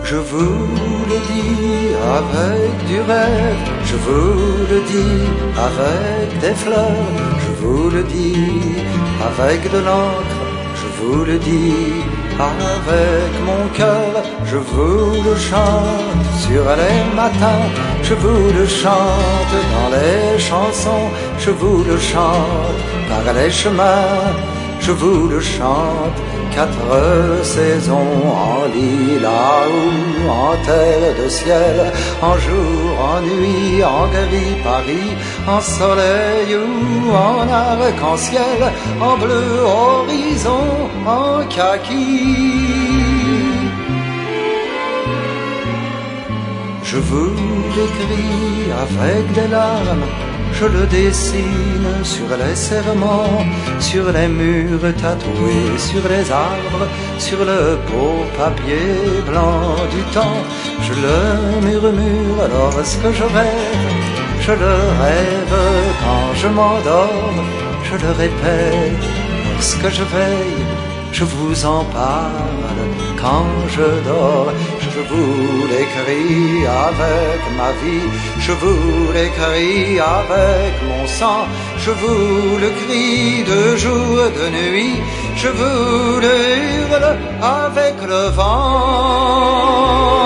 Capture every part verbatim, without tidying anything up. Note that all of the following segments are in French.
Je vous le dis avec du rêve, je vous le dis avec des fleurs, je vous le dis avec de l'encre, je vous le dis avec mon cœur, je vous le chante sur les matins, je vous le chante dans les chansons, je vous le chante par les chemins, je vous le chante. Quatre saisons en lilas ou en terre de ciel, en jour, en nuit, en gris Paris, en soleil ou en arc-en-ciel, en bleu horizon, en kaki. Je vous l'écris avec des larmes, je le dessine sur les serments, sur les murs tatoués, sur les arbres, sur le beau papier blanc du temps. Je le murmure lorsque je rêve, je le rêve quand je m'endors, je le répète lorsque je veille, je vous en parle quand je dors. Je vous l'écris avec ma vie, je vous l'écris avec mon sang, je vous le crie de jour et de nuit, je vous le hurle avec le vent.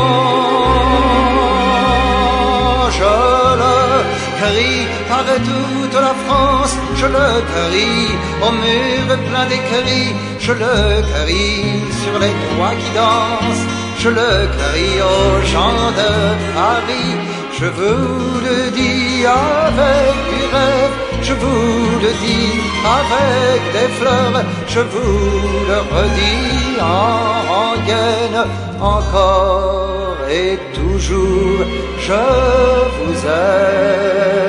Je le crie par toute la France, je le crie au mur plein d'écrits, je le crie sur les toits qui dansent, je le crie aux gens de Paris, je vous le dis avec du rêve, je vous le dis avec des fleurs, je vous le redis en rengaine, encore et toujours, je vous aime.